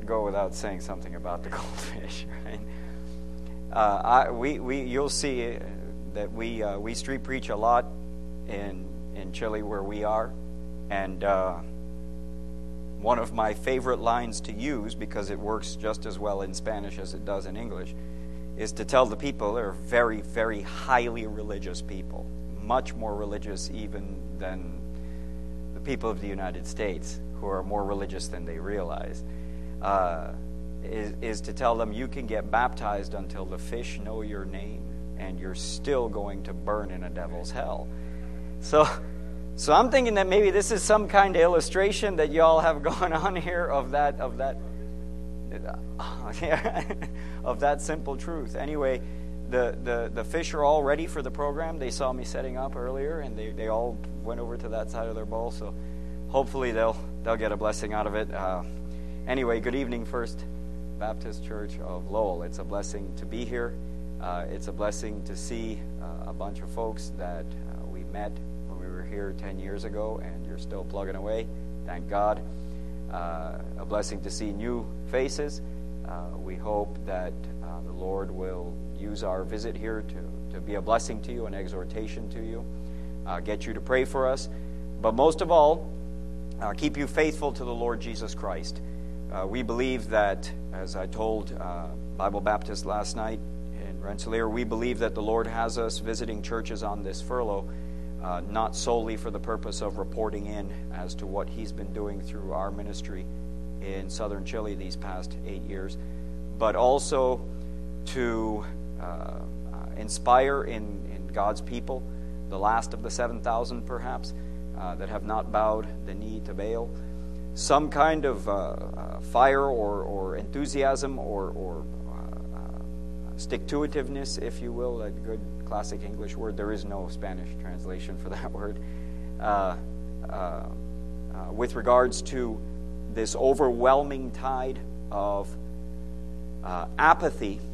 go without saying something about the goldfish, right? You'll see that we street preach a lot in Chile where we are, and one of my favorite lines to use, because it works just as well in Spanish as it does in English, is to tell the people they're very, very highly religious people, much more religious even than the people of the United States, who are more religious than they realize, is to tell them you can get baptized until the fish know your name, and you're still going to burn in a devil's hell. So I'm thinking that maybe this is some kind of illustration that y'all have going on here of that simple truth. Anyway, the fish are all ready for the program. They saw me setting up earlier, and they all went over to that side of their bowl. So hopefully they'll get a blessing out of it. Anyway, good evening, First Baptist Church of Lowell. It's a blessing to be here. It's a blessing to see a bunch of folks that we met when we were here 10 years ago, and you're still plugging away. Thank God. A blessing to see new faces. We hope that the Lord will use our visit here to be a blessing to you, an exhortation to you, get you to pray for us, but most of all, keep you faithful to the Lord Jesus Christ. We believe that, as I told Bible Baptist last night in Rensselaer, we believe that the Lord has us visiting churches on this furlough, not solely for the purpose of reporting in as to what He's been doing through our ministry in southern Chile these past 8 years, but also to inspire in God's people, the last of the 7,000 perhaps, that have not bowed the knee to Baal, some kind of fire or enthusiasm or stick-to-itiveness, if you will, a good classic English word. There is no Spanish translation for that word. With regards to this overwhelming tide of apathy,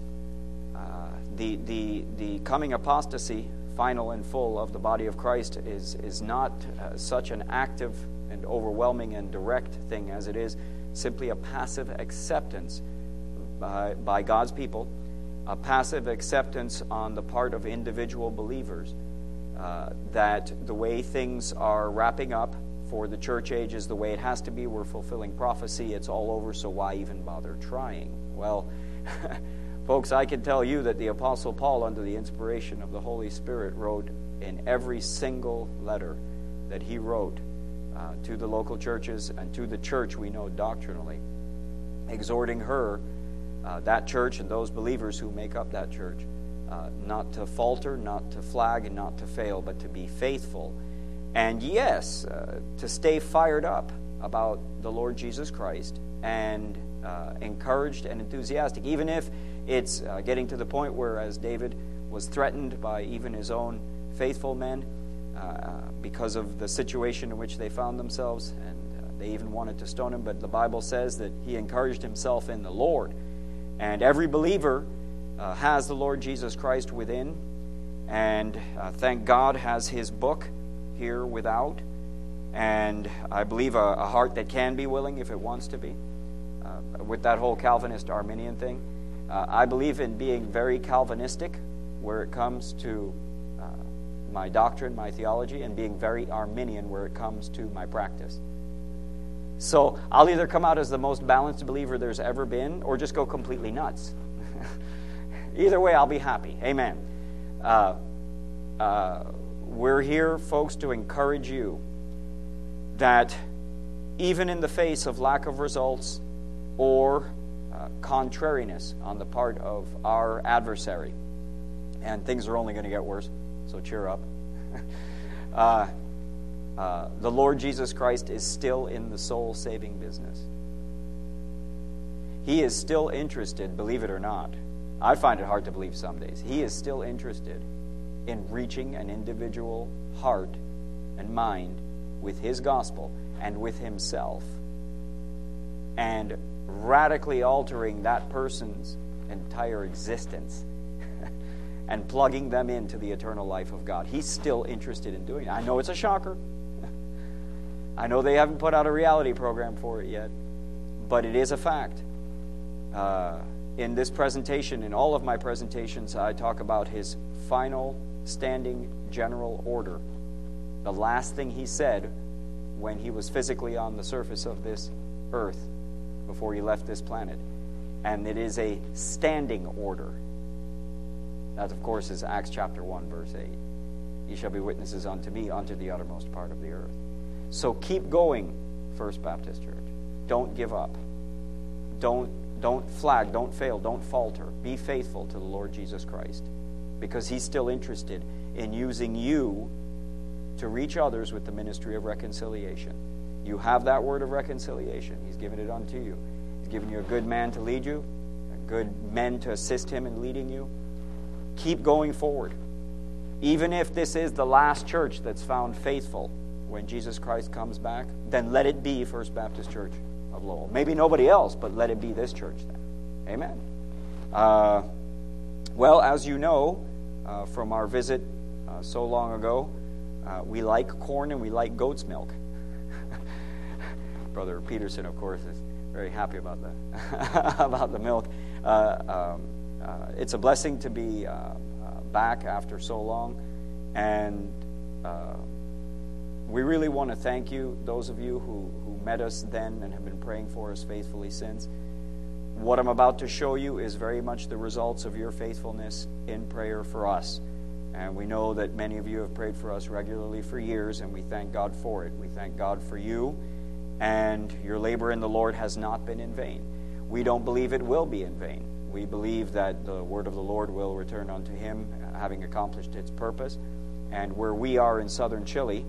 the coming apostasy, final and full, of the body of Christ is not such an active and overwhelming and direct thing as it is simply a passive acceptance by God's people, a passive acceptance on the part of individual believers that the way things are wrapping up for the church age is the way it has to be. We're fulfilling prophecy. It's all over, so why even bother trying? Well, folks, I can tell you that the Apostle Paul, under the inspiration of the Holy Spirit, wrote in every single letter that he wrote to the local churches and to the church we know doctrinally, exhorting her, that church and those believers who make up that church, not to falter, not to flag, and not to fail, but to be faithful. And yes, to stay fired up about the Lord Jesus Christ and encouraged and enthusiastic, even if it's getting to the point where, as David was threatened by even his own faithful men because of the situation in which they found themselves, and they even wanted to stone him, but the Bible says that he encouraged himself in the Lord. And every believer has the Lord Jesus Christ within, and thank God has His book here without, and I believe a heart that can be willing if it wants to be. With that whole Calvinist Arminian thing, I believe in being very Calvinistic where it comes to my doctrine, my theology, and being very Arminian where it comes to my practice. So I'll either come out as the most balanced believer there's ever been, or just go completely nuts. Either way, I'll be happy. Amen. We're here, folks, to encourage you that even in the face of lack of results or contrariness on the part of our adversary, and things are only going to get worse, so cheer up. The Lord Jesus Christ is still in the soul-saving business. He is still interested, believe it or not. I find it hard to believe some days. He is still interested in reaching an individual heart and mind with His gospel and with Himself, and radically altering that person's entire existence and plugging them into the eternal life of God. He's still interested in doing it. I know it's a shocker. I know they haven't put out a reality program for it yet, but it is a fact. In this presentation, in all of my presentations, I talk about his final standing general order. The last thing he said when he was physically on the surface of this earth before he left this planet. And it is a standing order. That, of course, is Acts chapter 1, verse 8. Ye shall be witnesses unto me, unto the uttermost part of the earth. So keep going, First Baptist Church. Don't give up. Don't flag, don't fail, don't falter. Be faithful to the Lord Jesus Christ, because He's still interested in using you to reach others with the ministry of reconciliation. You have that word of reconciliation. He's given it unto you. He's given you a good man to lead you, good men to assist him in leading you. Keep going forward. Even if this is the last church that's found faithful when Jesus Christ comes back, then let it be First Baptist Church of Lowell. Maybe nobody else, but let it be this church then. Amen. Well, as you know from our visit so long ago, we like corn and we like goat's milk. Brother Peterson, of course, is very happy about the milk. It's a blessing to be back after so long, and we really want to thank you, those of you who met us then and have been praying for us faithfully since. What I'm about to show you is very much the results of your faithfulness in prayer for us. And we know that many of you have prayed for us regularly for years, and we thank God for it. We thank God for you, and your labor in the Lord has not been in vain. We don't believe it will be in vain. We believe that the word of the Lord will return unto Him, having accomplished its purpose. And where we are in southern Chile,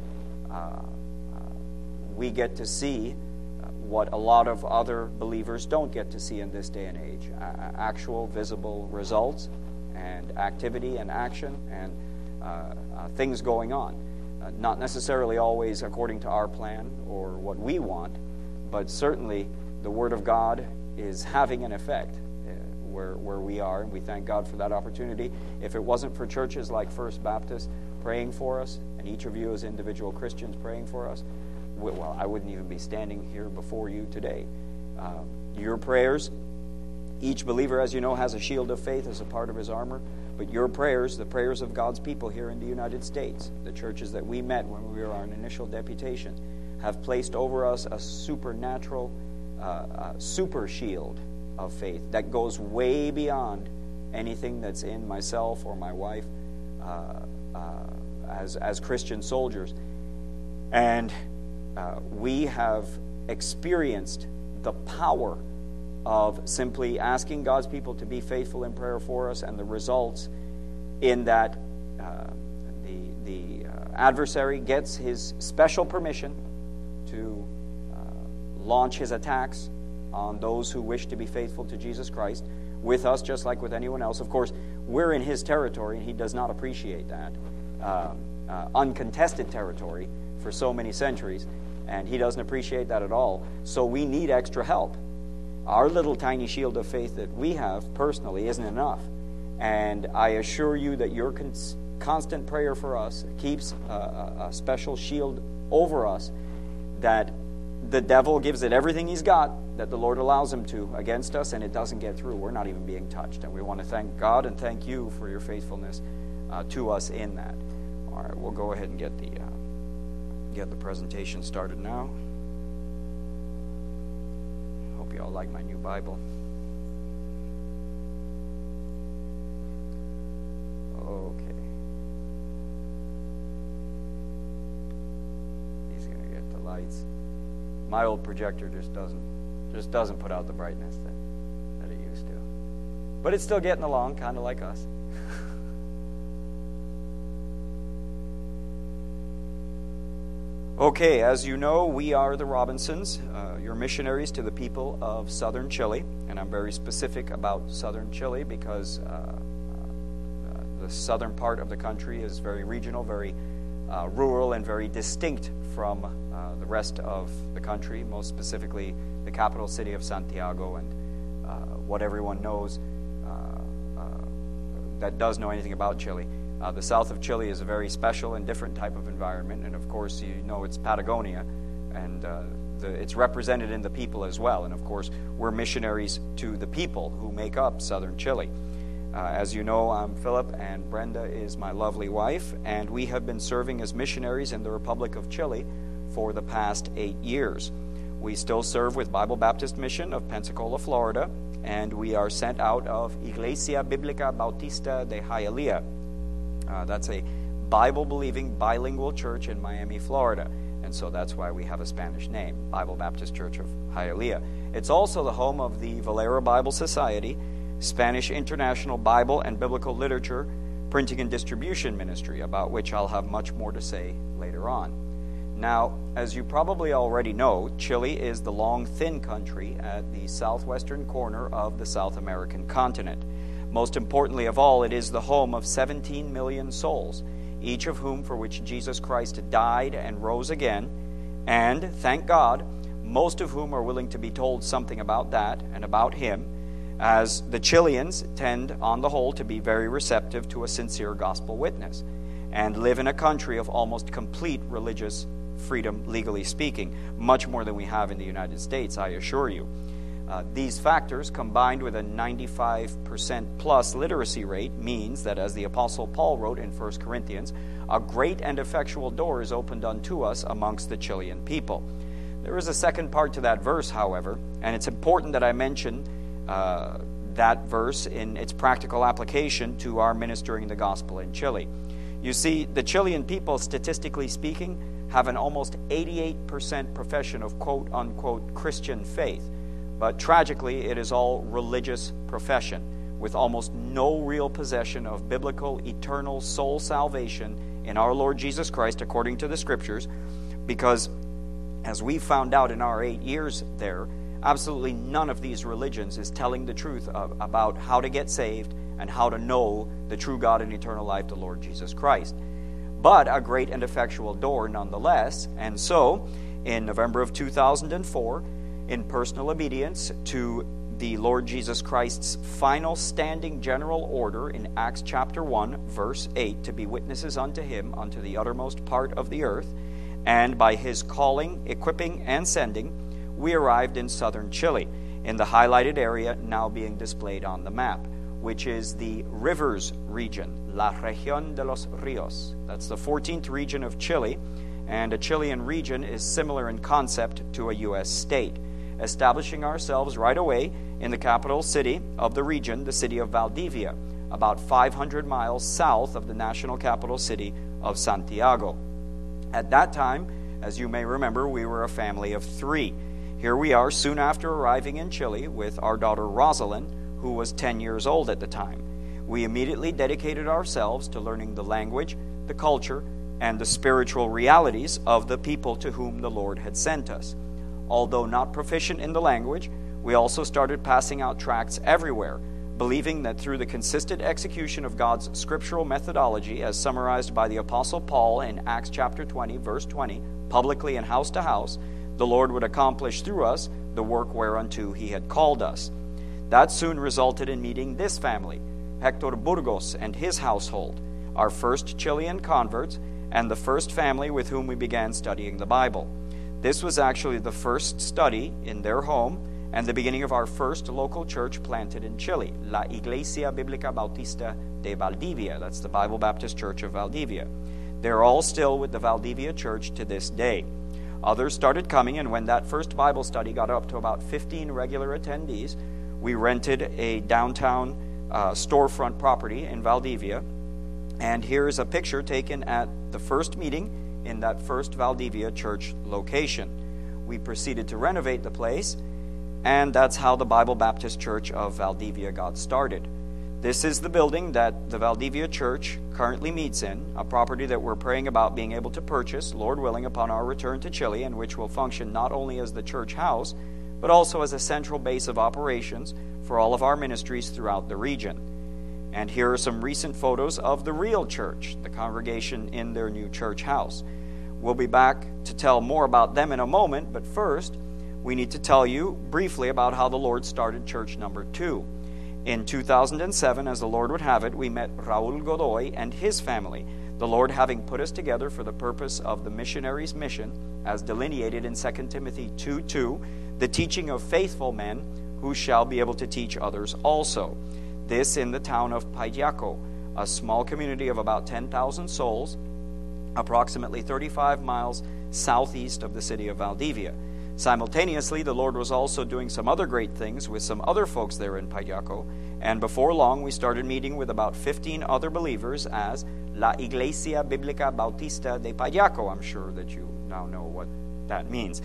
we get to see what a lot of other believers don't get to see in this day and age. Actual, visible results and activity and action and things going on. Not necessarily always according to our plan or what we want, but certainly the Word of God is having an effect where we are, and we thank God for that opportunity. If it wasn't for churches like First Baptist praying for us, and each of you as individual Christians praying for us, well, I wouldn't even be standing here before you today. Your prayers, each believer, as you know, has a shield of faith as a part of his armor, but your prayers, the prayers of God's people here in the United States, the churches that we met when we were on initial deputation, have placed over us a supernatural super shield of faith that goes way beyond anything that's in myself or my wife as Christian soldiers. And we have experienced the power of simply asking God's people to be faithful in prayer for us, and the results in that the adversary gets his special permission to launch his attacks on those who wish to be faithful to Jesus Christ with us, just like with anyone else. Of course, we're in his territory, and he does not appreciate that. Uncontested territory for so many centuries, and he doesn't appreciate that at all. So we need extra help. Our little tiny shield of faith that we have personally isn't enough. And I assure you that your constant prayer for us keeps a special shield over us, that the devil gives it everything he's got, that the Lord allows him to, against us, and it doesn't get through. We're not even being touched. And we want to thank God and thank you for your faithfulness to us in that. All right, we'll go ahead and get the presentation started now. Hope you all like my new Bible. Okay. He's going to get the lights. My old projector just doesn't put out the brightness that it used to. But it's still getting along, kind of like us. Okay, as you know, we are the Robinsons, your missionaries to the people of southern Chile, and I'm very specific about southern Chile because the southern part of the country is very regional, very rural, and very distinct from the rest of the country, most specifically the capital city of Santiago, and what everyone knows that does know anything about Chile. The south of Chile is a very special and different type of environment, and of course you know it's Patagonia, and it's represented in the people as well. And of course, we're missionaries to the people who make up southern Chile. As you know, I'm Philip, and Brenda is my lovely wife, and we have been serving as missionaries in the Republic of Chile for the past 8 years. We still serve with Bible Baptist Mission of Pensacola, Florida, and we are sent out of Iglesia Bíblica Bautista de Hialeah. That's a Bible-believing bilingual church in Miami, Florida, and so that's why we have a Spanish name, Bible Baptist Church of Hialeah. It's also the home of the Valera Bible Society, Spanish International Bible and Biblical Literature Printing and Distribution Ministry, about which I'll have much more to say later on. Now, as you probably already know, Chile is the long, thin country at the southwestern corner of the South American continent. Most importantly of all, it is the home of 17 million souls, each of whom for which Jesus Christ died and rose again, and, thank God, most of whom are willing to be told something about that and about Him, as the Chileans tend, on the whole, to be very receptive to a sincere gospel witness, and live in a country of almost complete religious freedom, legally speaking, much more than we have in the United States, I assure you. These factors, combined with a 95% plus literacy rate, means that, as the Apostle Paul wrote in 1 Corinthians, a great and effectual door is opened unto us amongst the Chilean people. There is a second part to that verse, however, and it's important that I mention that verse in its practical application to our ministering the gospel in Chile. You see, the Chilean people, statistically speaking, have an almost 88% profession of quote-unquote Christian faith. But tragically, it is all religious profession, with almost no real possession of biblical, eternal soul salvation in our Lord Jesus Christ, according to the Scriptures, because, as we found out in our 8 years there, absolutely none of these religions is telling the truth about how to get saved and how to know the true God and eternal life, the Lord Jesus Christ. But a great and effectual door nonetheless. And so, in November of 2004, in personal obedience to the Lord Jesus Christ's final standing general order in Acts chapter 1, verse 8, to be witnesses unto Him unto the uttermost part of the earth, and by His calling, equipping, and sending, we arrived in southern Chile, in the highlighted area now being displayed on the map, which is the Rivers region, La Región de los Ríos. That's the 14th region of Chile, and a Chilean region is similar in concept to a U.S. state, establishing ourselves right away in the capital city of the region, the city of Valdivia, about 500 miles south of the national capital city of Santiago. At that time, as you may remember, we were a family of 3. Here we are soon after arriving in Chile with our daughter Rosalind, who was 10 years old at the time. We immediately dedicated ourselves to learning the language, the culture, and the spiritual realities of the people to whom the Lord had sent us. Although not proficient in the language, we also started passing out tracts everywhere, believing that through the consistent execution of God's scriptural methodology, as summarized by the Apostle Paul in Acts chapter 20, verse 20, publicly and house to house, the Lord would accomplish through us the work whereunto He had called us. That soon resulted in meeting this family, Hector Burgos and his household, our first Chilean converts, and the first family with whom we began studying the Bible. This was actually the first study in their home and the beginning of our first local church planted in Chile, La Iglesia Bíblica Bautista de Valdivia. That's the Bible Baptist Church of Valdivia. They're all still with the Valdivia Church to this day. Others started coming, and when that first Bible study got up to about 15 regular attendees, we rented a downtown storefront property in Valdivia. And here's a picture taken at the first meeting in that first Valdivia church location. We proceeded to renovate the place, and that's how the Bible Baptist Church of Valdivia got started. This is the building that the Valdivia Church currently meets in, a property that we're praying about being able to purchase, Lord willing, upon our return to Chile, and which will function not only as the church house, but also as a central base of operations for all of our ministries throughout the region. And here are some recent photos of the real church, the congregation in their new church house. We'll be back to tell more about them in a moment, but first, we need to tell you briefly about how the Lord started church number 2. In 2007, as the Lord would have it, we met Raul Godoy and his family. The the Lord having put us together for the purpose of the missionary's mission, as delineated in 2 Timothy 2:2, the teaching of faithful men who shall be able to teach others also. This in the town of Paidiaco, a small community of about 10,000 souls, approximately 35 miles southeast of the city of Valdivia. Simultaneously, the Lord was also doing some other great things with some other folks there in Paidiaco, and before long we started meeting with about 15 other believers as La Iglesia Bíblica Bautista de Paidiaco. I'm sure that you now know what that means.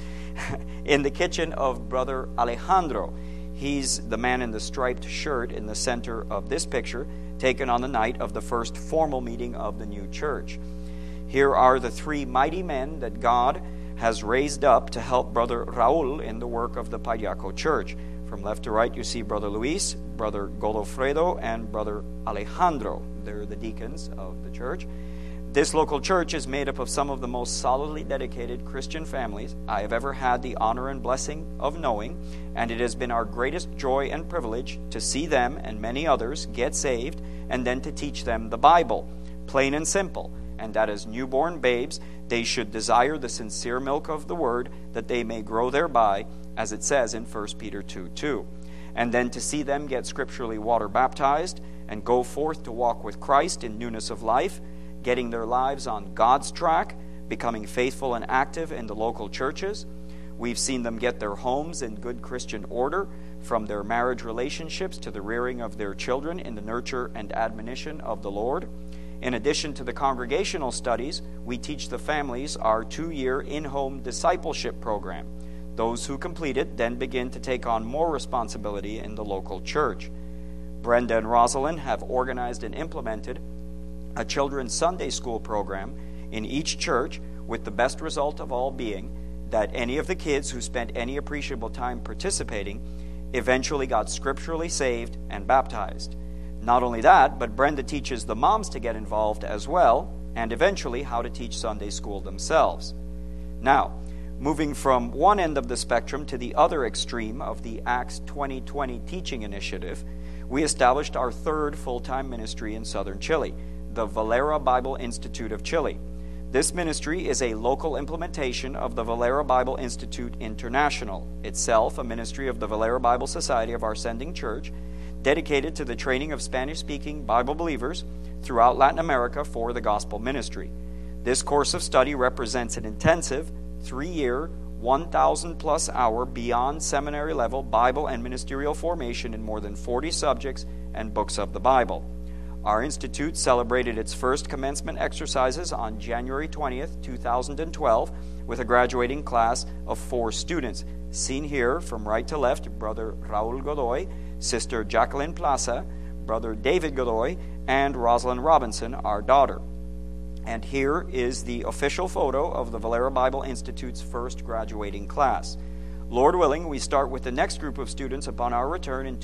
In the kitchen of Brother Alejandro. He's the man in the striped shirt in the center of this picture, taken on the night of the first formal meeting of the new church. Here are the three mighty men that God has raised up to help Brother Raul in the work of the Paidiaco church. From left to right, you see Brother Luis, Brother Godofredo, and Brother Alejandro. They're the deacons of the church. This local church is made up of some of the most solidly dedicated Christian families I have ever had the honor and blessing of knowing, and it has been our greatest joy and privilege to see them and many others get saved and then to teach them the Bible, plain and simple, and that as newborn babes they should desire the sincere milk of the Word, that they may grow thereby, as it says in 1 Peter 2:2. And then to see them get scripturally water baptized and go forth to walk with Christ in newness of life, getting their lives on God's track, becoming faithful and active in the local churches. We've seen them get their homes in good Christian order, from their marriage relationships to the rearing of their children in the nurture and admonition of the Lord. In addition to the congregational studies, we teach the families our 2-year in-home discipleship program. Those who complete it then begin to take on more responsibility in the local church. Brenda and Rosalind have organized and implemented a children's Sunday school program in each church, with the best result of all being that any of the kids who spent any appreciable time participating eventually got scripturally saved and baptized. Not only that, but Brenda teaches the moms to get involved as well, and eventually how to teach Sunday school themselves. Now, moving from one end of the spectrum to the other extreme of the Acts 2020 teaching initiative, we established our third full-time ministry in southern Chile, the Valera Bible Institute of Chile. This ministry is a local implementation of the Valera Bible Institute International, itself a ministry of the Valera Bible Society of our sending church, dedicated to the training of Spanish-speaking Bible believers throughout Latin America for the gospel ministry. This course of study represents an intensive 3-year, 1,000-plus hour beyond seminary level Bible and ministerial formation in more than 40 subjects and books of the Bible. Our institute celebrated its first commencement exercises on January 20th, 2012, with a graduating class of 4 students, seen here from right to left, Brother Raul Godoy, Sister Jacqueline Plaza, Brother David Godoy, and Rosalind Robinson, our daughter. And here is the official photo of the Valera Bible Institute's first graduating class. Lord willing, we start with the next group of students upon our return in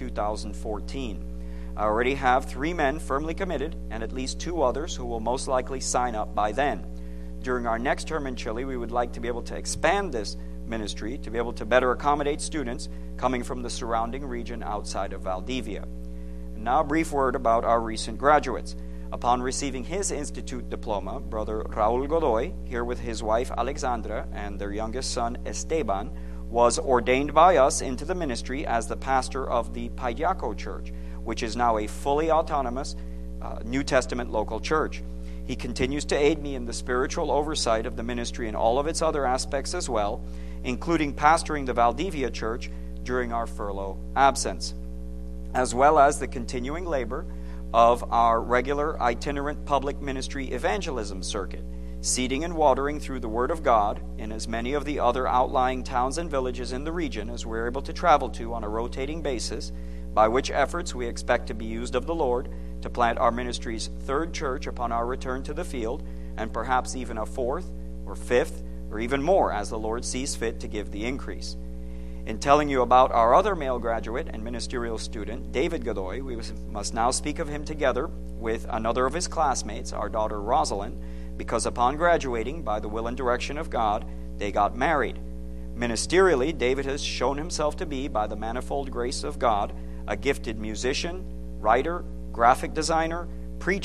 2014. I already have 3 men firmly committed and at least 2 others who will most likely sign up by then. During our next term in Chile, we would like to be able to expand this ministry to be able to better accommodate students coming from the surrounding region outside of Valdivia. And now a brief word about our recent graduates. Upon receiving his institute diploma, Brother Raul Godoy, here with his wife Alexandra and their youngest son Esteban, was ordained by us into the ministry as the pastor of the Paidiaco Church, which is now a fully autonomous New Testament local church. He continues to aid me in the spiritual oversight of the ministry in all of its other aspects as well, including pastoring the Valdivia Church during our furlough absence, as well as the continuing labor of our regular itinerant public ministry evangelism circuit, seeding and watering through the Word of God in as many of the other outlying towns and villages in the region as we're able to travel to on a rotating basis, by which efforts we expect to be used of the Lord to plant our ministry's 3rd church upon our return to the field, and perhaps even a 4th or 5th or even more as the Lord sees fit to give the increase. In telling you about our other male graduate and ministerial student, David Godoy, we must now speak of him together with another of his classmates, our daughter Rosalind, because upon graduating, by the will and direction of God, they got married. Ministerially, David has shown himself to be, by the manifold grace of God, a gifted musician, writer, graphic designer, preacher,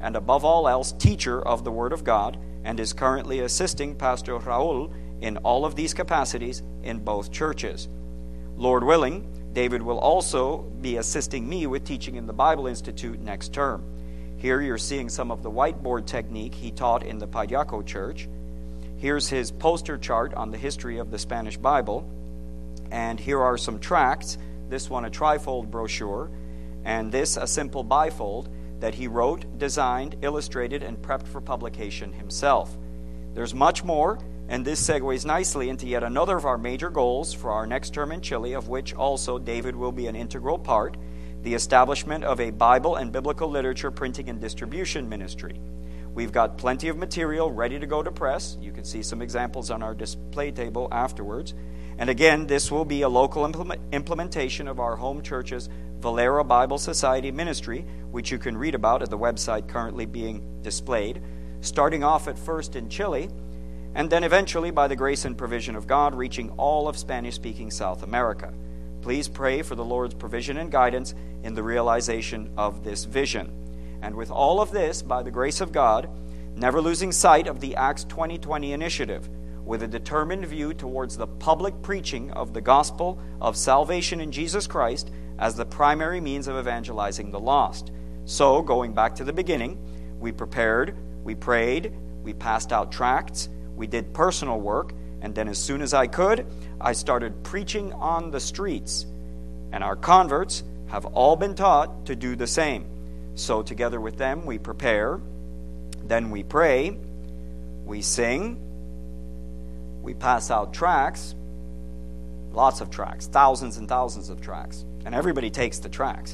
and above all else, teacher of the Word of God, and is currently assisting Pastor Raul in all of these capacities in both churches. Lord willing, David will also be assisting me with teaching in the Bible Institute next term. Here you're seeing some of the whiteboard technique he taught in the Payaco Church. Here's his poster chart on the history of the Spanish Bible. And here are some tracts, this one a trifold brochure, and this a simple bifold that he wrote, designed, illustrated, and prepped for publication himself. There's much more, and this segues nicely into yet another of our major goals for our next term in Chile, of which also David will be an integral part, the establishment of a Bible and biblical literature printing and distribution ministry. We've got plenty of material ready to go to press. You can see some examples on our display table afterwards. And again, this will be a local implementation of our home church's Valera Bible Society ministry, which you can read about at the website currently being displayed, starting off at first in Chile, and then eventually, by the grace and provision of God, reaching all of Spanish-speaking South America. Please pray for the Lord's provision and guidance in the realization of this vision. And with all of this, by the grace of God, never losing sight of the Acts 2020 initiative, with a determined view towards the public preaching of the gospel of salvation in Jesus Christ as the primary means of evangelizing the lost. So, going back to the beginning, we prepared, we prayed, we passed out tracts, we did personal work, and then as soon as I could, I started preaching on the streets. And our converts have all been taught to do the same. So together with them, we prepare, then we pray, we sing, we pass out tracts, lots of tracts, thousands and thousands of tracts. And everybody takes the tracts.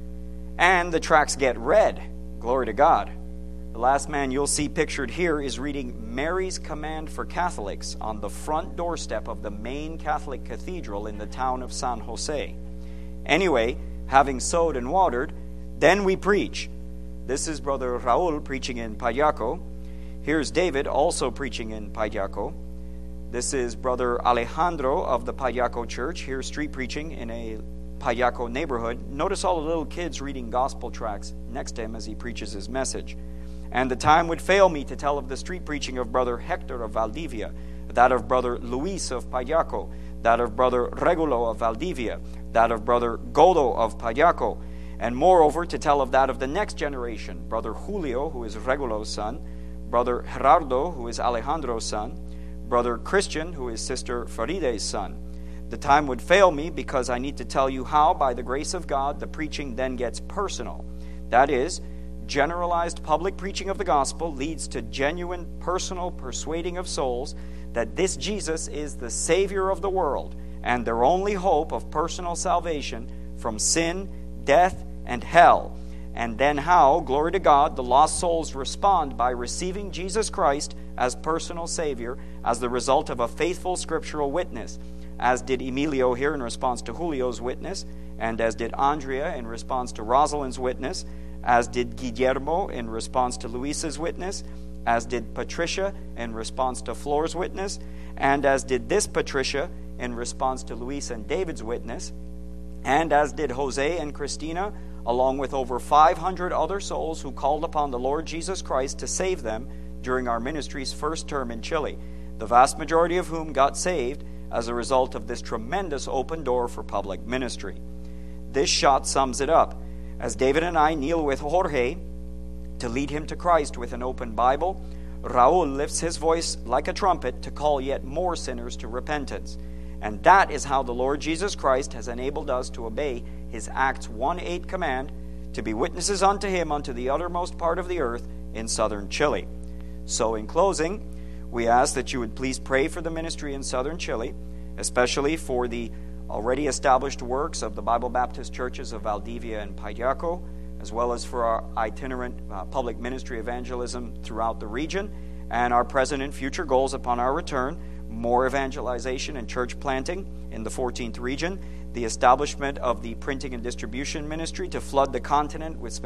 And the tracts get read. Glory to God. The last man you'll see pictured here is reading Mary's Command for Catholics on the front doorstep of the main Catholic cathedral in the town of San Jose. Anyway, having sowed and watered, then we preach. This is Brother Raul preaching in Payaco. Here's David also preaching in Payaco. This is Brother Alejandro of the Payaco Church, here street preaching in a Payaco neighborhood. Notice all the little kids reading gospel tracts next to him as he preaches his message. And the time would fail me to tell of the street preaching of Brother Hector of Valdivia, that of Brother Luis of Payaco, that of Brother Regulo of Valdivia, that of Brother Godo of Payaco, and moreover to tell of that of the next generation, Brother Julio, who is Regulo's son, Brother Gerardo, who is Alejandro's son, Brother Christian, who is Sister Faride's son. The time would fail me because I need to tell you how, by the grace of God, the preaching then gets personal. That is, generalized public preaching of the gospel leads to genuine personal persuading of souls that this Jesus is the Savior of the world and their only hope of personal salvation from sin, death, and hell. And then how, glory to God, the lost souls respond by receiving Jesus Christ as personal Savior as the result of a faithful scriptural witness, as did Emilio here in response to Julio's witness, and as did Andrea in response to Rosalind's witness, as did Guillermo in response to Luis's witness, as did Patricia in response to Floor's witness, and as did this Patricia in response to Luis and David's witness, and as did Jose and Christina, along with over 500 other souls who called upon the Lord Jesus Christ to save them during our ministry's first term in Chile, the vast majority of whom got saved as a result of this tremendous open door for public ministry. This shot sums it up. As David and I kneel with Jorge to lead him to Christ with an open Bible, Raul lifts his voice like a trumpet to call yet more sinners to repentance. And that is how the Lord Jesus Christ has enabled us to obey his Acts 1:8 command to be witnesses unto him unto the uttermost part of the earth in southern Chile. So in closing, we ask that you would please pray for the ministry in southern Chile, especially for the already established works of the Bible Baptist churches of Valdivia and Payaco, as well as for our itinerant public ministry evangelism throughout the region, and our present and future goals upon our return: more evangelization and church planting in the 14th region, the establishment of the printing and distribution ministry to flood the continent with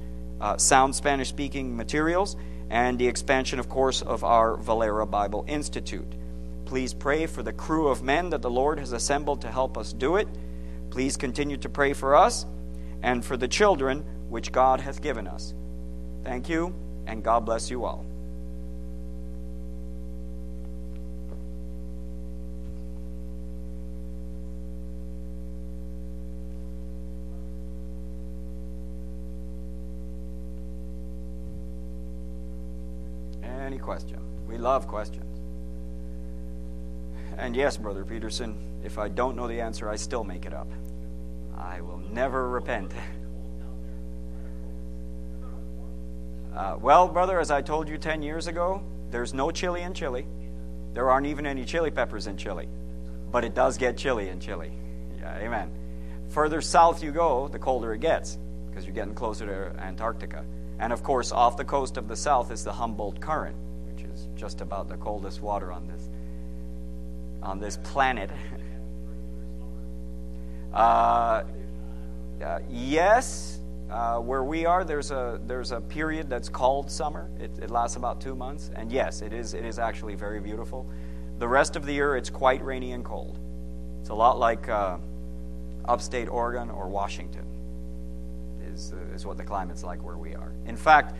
sound Spanish-speaking materials, and the expansion, of course, of our Valera Bible Institute. Please pray for the crew of men that the Lord has assembled to help us do it. Please continue to pray for us and for the children which God hath given us. Thank you, and God bless you all. Any question? We love questions. And yes, Brother Peterson, if I don't know the answer, I still make it up. I will never repent. Well, brother, as I told you 10 years ago, there's no chili in Chile. There aren't even any chili peppers in Chile. But it does get chilly in Chile. Yeah, amen. Further south you go, the colder it gets, because you're getting closer to Antarctica. And of course, off the coast of the south is the Humboldt Current, which is just about the coldest water on this planet. Yes, where we are, there's a period that's called summer. It lasts about 2 months, and yes, it is actually very beautiful. The rest of the year, it's quite rainy and cold. It's a lot like upstate Oregon or Washington. Is what the climate's like where we are. In fact,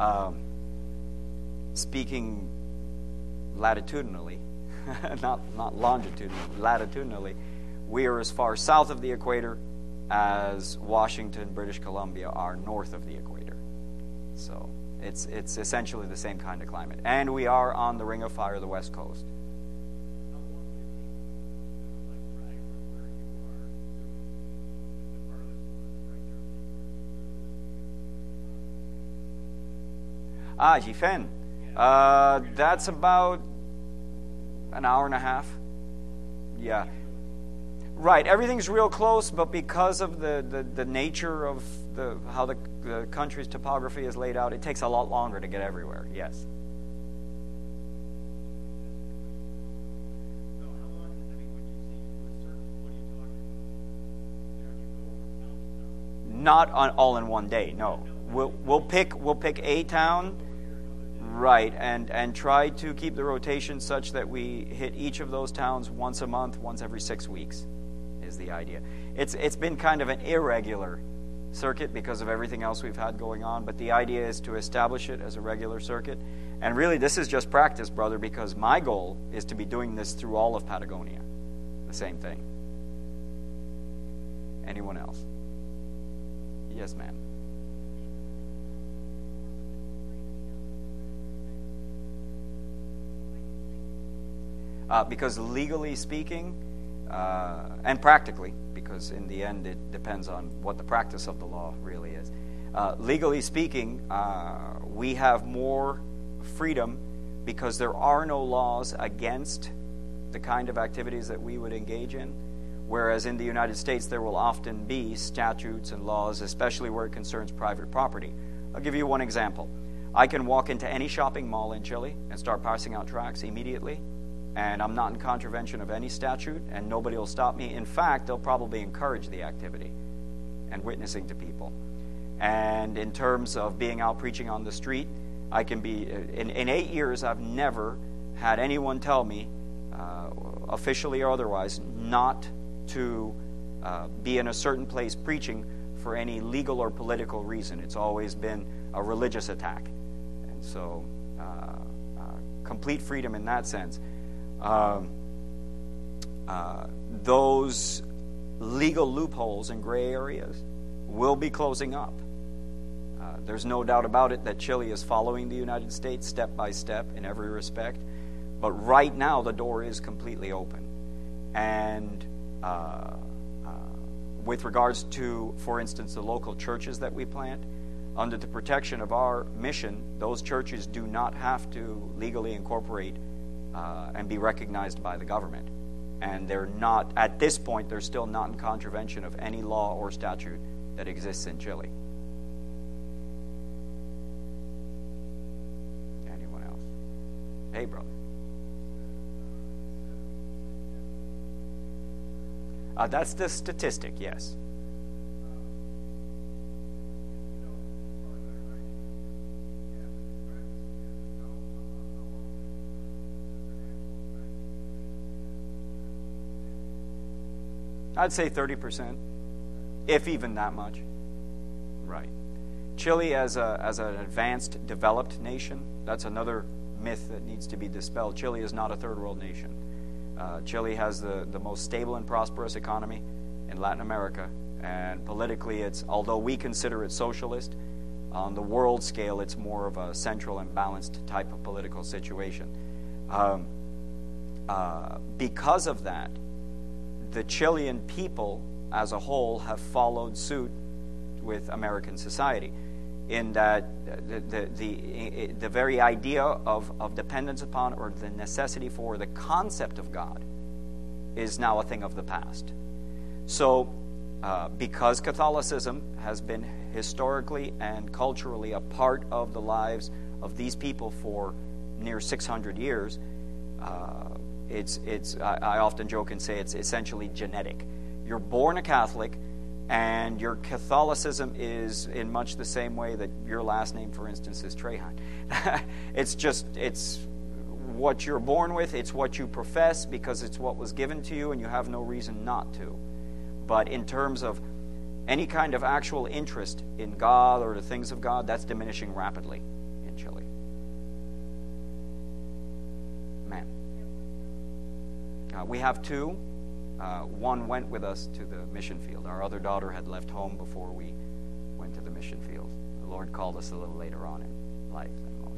speaking latitudinally, not longitudinally, latitudinally, we are as far south of the equator as Washington, British Columbia are north of the equator. So it's essentially the same kind of climate. And we are on the Ring of Fire, the West Coast. Jifen. That's about an hour and a half. Yeah. Right. Everything's real close, but because of the nature of how the country's topography is laid out, it takes a lot longer to get everywhere. Yes. Not all in one day. No. We'll pick a town, right, and try to keep the rotation such that we hit each of those towns once a month, once every 6 weeks, is the idea. It's been kind of an irregular circuit because of everything else we've had going on, but the idea is to establish it as a regular circuit. And really, this is just practice, brother, because my goal is to be doing this through all of Patagonia. The same thing. Anyone else? Yes, ma'am. Because legally speaking, and practically, because in the end it depends on what the practice of the law really is. Legally speaking, we have more freedom because there are no laws against the kind of activities that we would engage in, whereas in the United States there will often be statutes and laws, especially where it concerns private property. I'll give you one example. I can walk into any shopping mall in Chile and start passing out tracts immediately, and I'm not in contravention of any statute, and nobody will stop me. In fact, they'll probably encourage the activity and witnessing to people. And in terms of being out preaching on the street, I can be, in 8 years, I've never had anyone tell me, officially or otherwise, not to be in a certain place preaching for any legal or political reason. It's always been a religious attack. And so, complete freedom in that sense. Those legal loopholes and gray areas will be closing up. There's no doubt about it that Chile is following the United States step by step in every respect. But right now, the door is completely open. And with regards to, for instance, the local churches that we plant, under the protection of our mission, those churches do not have to legally incorporate and be recognized by the government. And they're not, at this point, they're still not in contravention of any law or statute that exists in Chile. Anyone else? Hey, brother. That's the statistic, yes. I'd say 30%, if even that much. Right. Chile as an advanced, developed nation, that's another myth that needs to be dispelled. Chile is not a third world nation. Chile has the most stable and prosperous economy in Latin America, and politically it's, although we consider it socialist, on the world scale it's more of a central and balanced type of political situation. Because of that, the Chilean people as a whole have followed suit with American society, in that the very idea of dependence upon, or the necessity for, the concept of God is now a thing of the past. So because Catholicism has been historically and culturally a part of the lives of these people for near 600 years, I often joke and say it's essentially genetic. You're born a Catholic, and your Catholicism is in much the same way that your last name, for instance, is Trahan. It's what you're born with, it's what you profess because it's what was given to you and you have no reason not to. But in terms of any kind of actual interest in God or the things of God, that's diminishing rapidly in Chile. Man. We have two. One went with us to the mission field. Our other daughter had left home before we went to the mission field. The Lord called us a little later on in life than most.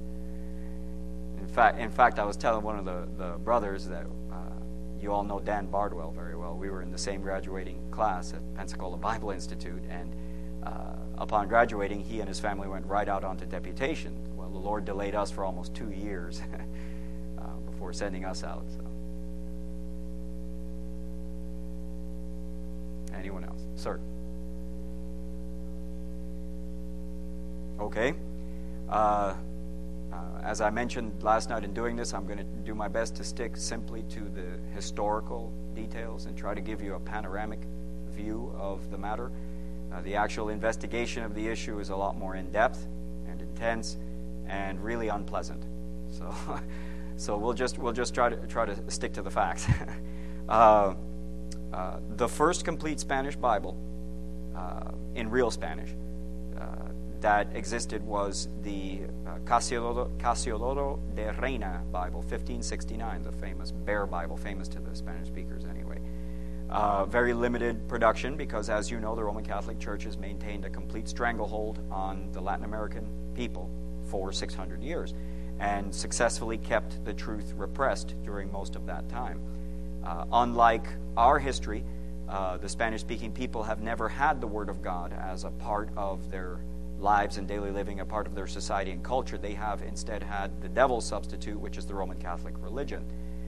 In fact, I was telling one of the brothers that you all know Dan Bardwell very well. We were in the same graduating class at Pensacola Bible Institute, and upon graduating, he and his family went right out onto deputation. Well, the Lord delayed us for almost 2 years before sending us out. So. Anyone else? Sir? Okay. As I mentioned last night in doing this, I'm going to do my best to stick simply to the historical details and try to give you a panoramic view of the matter. The actual investigation of the issue is a lot more in-depth and intense and really unpleasant. So we'll just try to stick to the facts. The first complete Spanish Bible, in real Spanish, that existed was the Casiodoro de Reina Bible, 1569, the famous Bear Bible, famous to the Spanish speakers anyway. Very limited production because, as you know, the Roman Catholic Church has maintained a complete stranglehold on the Latin American people for 600 years and successfully kept the truth repressed during most of that time. Unlike our history, the Spanish-speaking people have never had the Word of God as a part of their lives and daily living, a part of their society and culture. They have instead had the devil's substitute, which is the Roman Catholic religion.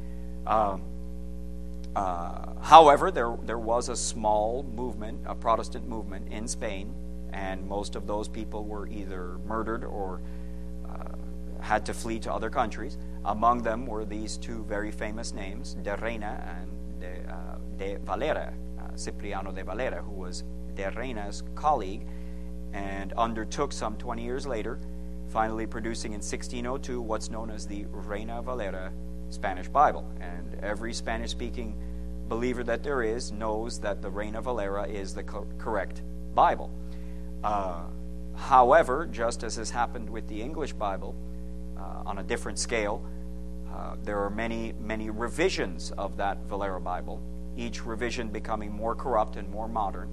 However, there was a small movement, a Protestant movement in Spain, and most of those people were either murdered or had to flee to other countries. Among them were these two very famous names, de Reina and de Valera, Cipriano de Valera, who was de Reina's colleague, and undertook some 20 years later, finally producing in 1602 what's known as the Reina Valera Spanish Bible. And every Spanish-speaking believer that there is knows that the Reina Valera is the correct Bible. However, just as has happened with the English Bible, on a different scale, there are many, many revisions of that Valera Bible, each revision becoming more corrupt and more modern,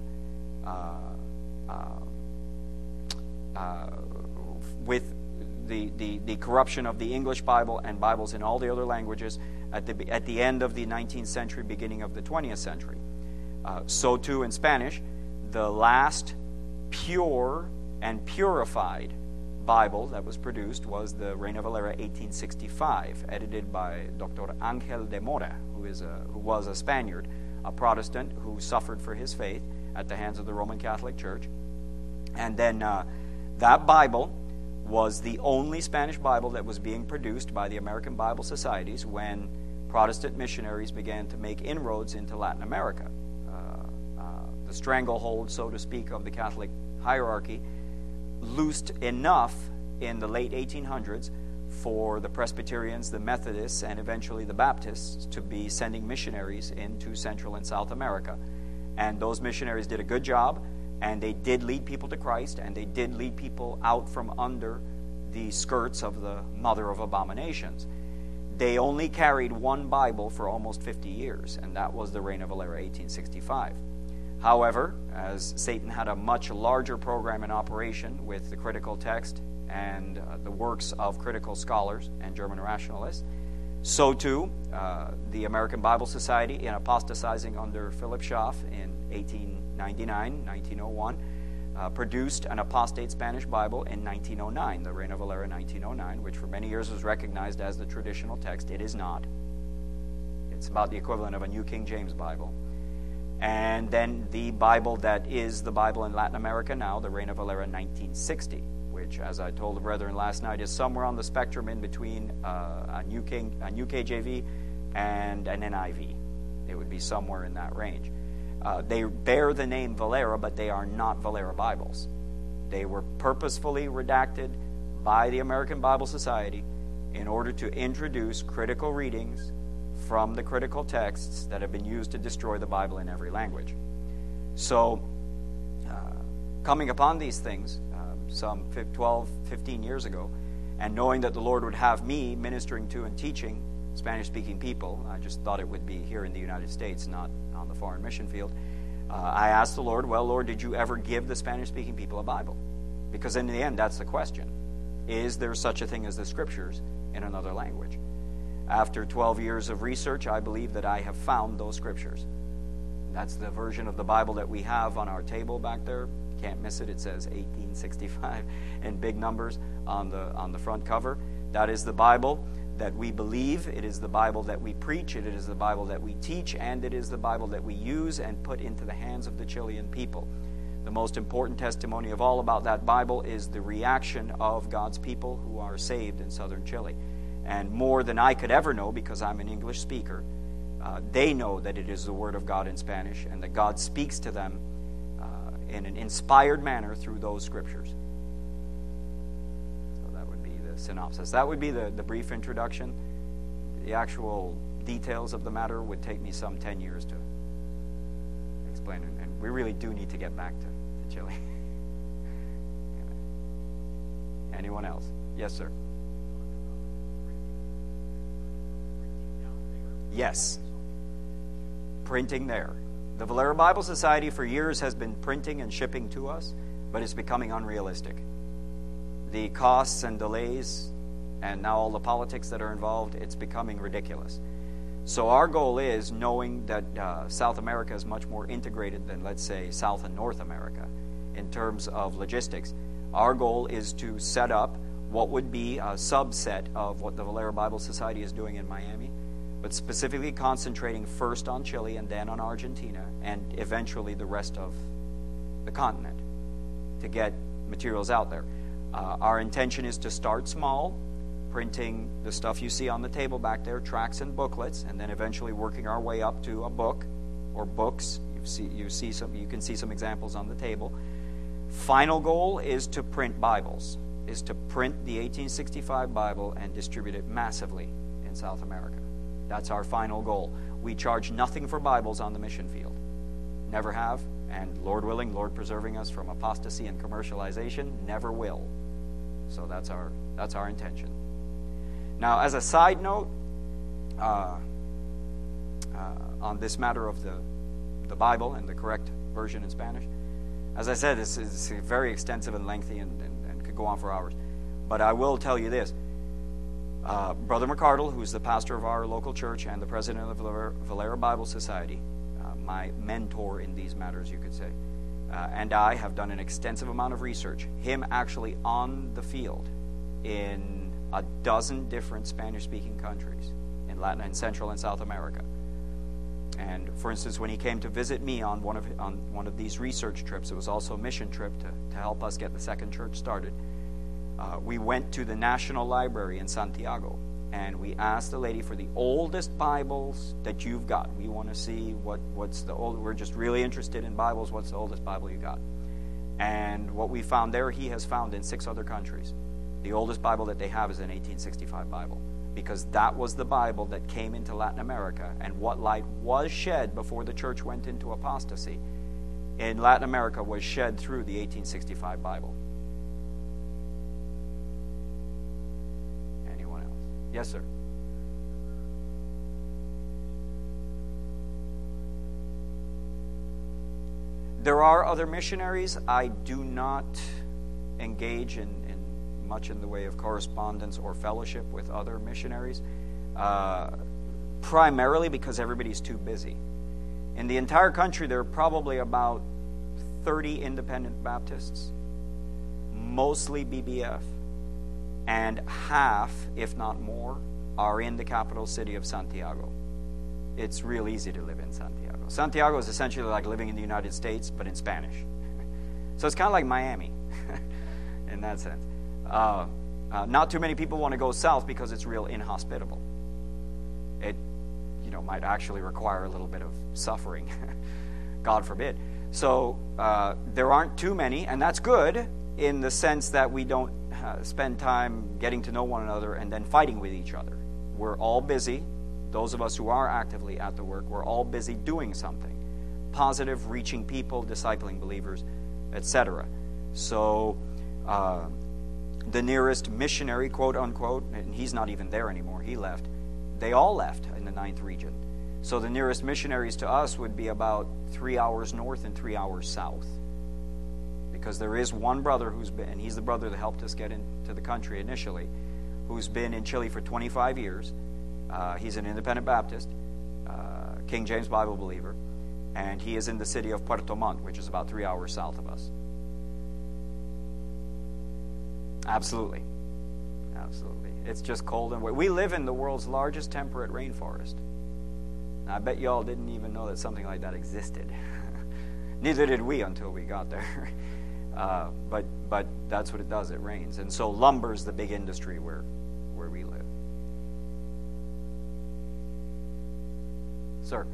with the corruption of the English Bible and Bibles in all the other languages at the end of the 19th century, beginning of the 20th century. So too in Spanish, the last pure and purified Bible that was produced was the Reina Valera 1865, edited by Dr. Ángel de Mora, who was a Spaniard, a Protestant who suffered for his faith at the hands of the Roman Catholic Church. And then that Bible was the only Spanish Bible that was being produced by the American Bible Societies when Protestant missionaries began to make inroads into Latin America. The stranglehold, so to speak, of the Catholic hierarchy loosed enough in the late 1800s for the Presbyterians, the Methodists, and eventually the Baptists to be sending missionaries into Central and South America. And those missionaries did a good job. and they did lead people to Christ, and they did lead people out from under the skirts of the mother of abominations. They only carried one Bible for almost 50 years, and that was the Reina Valera 1865. However, as Satan had a much larger program in operation with the critical text and the works of critical scholars and German rationalists, so too the American Bible Society, in apostatizing under Philip Schaff in 1901, produced an apostate Spanish Bible in 1909, the Reina Valera 1909, which for many years was recognized as the traditional text. It is not. It's about the equivalent of a New King James Bible. And then the Bible that is the Bible in Latin America now, the Reina Valera 1960, which, as I told the brethren last night, is somewhere on the spectrum in between a New KJV and an NIV. It would be somewhere in that range. They bear the name Valera, but they are not Valera Bibles. They were purposefully redacted by the American Bible Society in order to introduce critical readings from the critical texts that have been used to destroy the Bible in every language. So, coming upon these things some 12, 15 years ago, and knowing that the Lord would have me ministering to and teaching Spanish-speaking people, I just thought it would be here in the United States, not on the foreign mission field. I asked the Lord, well, Lord, did you ever give the Spanish-speaking people a Bible? Because in the end, that's the question. Is there such a thing as the Scriptures in another language? After 12 years of research, I believe that I have found those Scriptures. That's the version of the Bible that we have on our table back there. Can't miss it. It says 1865 in big numbers on the front cover. That is the Bible that we believe. It is the Bible that we preach. It is the Bible that we teach, and it is the Bible that we use and put into the hands of the Chilean people. The most important testimony of all about that Bible is the reaction of God's people who are saved in southern Chile. And more than I could ever know, because I'm an English speaker, they know that it is the Word of God in Spanish, and that God speaks to them in an inspired manner through those Scriptures. So that would be the synopsis. That would be the brief introduction. The actual details of the matter would take me some 10 years to explain, and we really do need to get back to Chile. Anyone else? Yes, sir. Yes. Printing there. The Valera Bible Society for years has been printing and shipping to us, but it's becoming unrealistic. The costs and delays, and now all the politics that are involved, it's becoming ridiculous. So our goal is, knowing that South America is much more integrated than, let's say, South and North America in terms of logistics, our goal is to set up what would be a subset of what the Valera Bible Society is doing in Miami, but specifically concentrating first on Chile and then on Argentina and eventually the rest of the continent to get materials out there. Our intention is to start small, printing the stuff you see on the table back there, tracts and booklets, and then eventually working our way up to a book or books. You can see some examples on the table. Final goal is to print Bibles, is to print the 1865 Bible and distribute it massively in South America. That's our final goal. We charge nothing for Bibles on the mission field. Never have, and Lord willing, Lord preserving us from apostasy and commercialization, never will. So that's our intention. Now, as a side note, on this matter of the Bible and the correct version in Spanish, as I said, this is very extensive and lengthy and could go on for hours. But I will tell you this. Brother McCardle, who's the pastor of our local church and the president of the Valera Bible Society, my mentor in these matters, you could say, and I have done an extensive amount of research, him actually on the field in a dozen different Spanish-speaking countries in Latin and Central and South America. And for instance, when he came to visit me on one of these research trips, it was also a mission trip to help us get the second church started. We went to the National Library in Santiago, and we asked the lady for the oldest Bibles that you've got. We want to see what's the old. We're just really interested in Bibles. What's the oldest Bible you got? And what we found there, he has found in 6 other countries. The oldest Bible that they have is an 1865 Bible, because that was the Bible that came into Latin America, and what light was shed before the church went into apostasy in Latin America was shed through the 1865 Bible. Anyone else? Yes, sir. There are other missionaries. I do not engage in much in the way of correspondence or fellowship with other missionaries, primarily because everybody's too busy. In the entire country, there are probably about 30 independent Baptists, mostly BBF, and half, if not more, are in the capital city of Santiago. It's real easy to live in Santiago. Santiago is essentially like living in the United States, but in Spanish. So it's kind of like Miami in that sense. Not too many people want to go south because it's real inhospitable. It, might actually require a little bit of suffering. God forbid. So there aren't too many, and that's good in the sense that we don't spend time getting to know one another and then fighting with each other. We're all busy. Those of us who are actively at the work, we're all busy doing something positive, reaching people, discipling believers, etc. So the nearest missionary, quote unquote, and he's not even there anymore, he left. They all left in the 9th region. So the nearest missionaries to us would be about 3 hours north and 3 hours south. Because there is one brother who's been, and he's the brother that helped us get into the country initially, who's been in Chile for 25 years. He's an independent Baptist, King James Bible believer, and he is in the city of Puerto Montt, which is about 3 hours south of us. Absolutely. Absolutely. It's just cold and wet. We live in the world's largest temperate rainforest. I bet you all didn't even know that something like that existed. Neither did we until we got there. But that's what it does. It rains. And so lumber's the big industry where we live. Sir?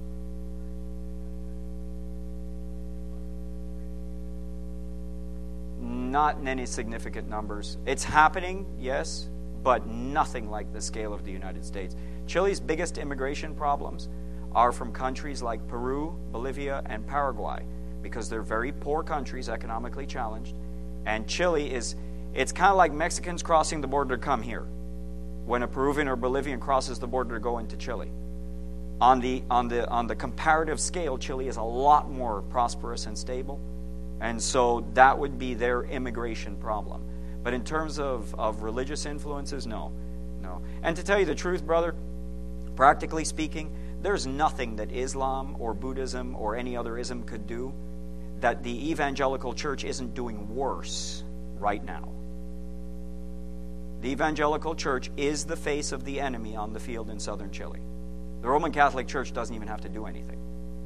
Not in any significant numbers. It's happening, yes, but nothing like the scale of the United States. Chile's biggest immigration problems are from countries like Peru, Bolivia, and Paraguay, because they're very poor countries, economically challenged. And Chile it's kind of like Mexicans crossing the border to come here. When a Peruvian or Bolivian crosses the border to go into Chile. On the comparative scale, Chile is a lot more prosperous and stable. And so that would be their immigration problem. But in terms of religious influences, no. And to tell you the truth, brother, practically speaking, there's nothing that Islam or Buddhism or any other ism could do that the evangelical church isn't doing worse right now. The evangelical church is the face of the enemy on the field in southern Chile. The Roman Catholic Church doesn't even have to do anything.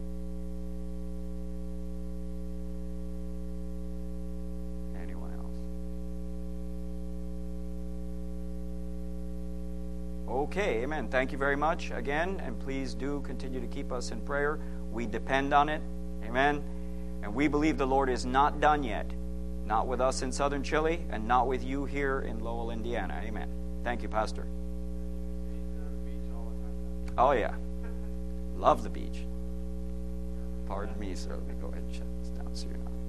Okay, amen. Thank you very much again, and please do continue to keep us in prayer. We depend on it, amen. And we believe the Lord is not done yet, not with us in southern Chile, and not with you here in Lowell, Indiana, amen. Thank you, Pastor. Oh yeah, love the beach. Pardon me, sir. Let me go ahead and shut this down so you're not.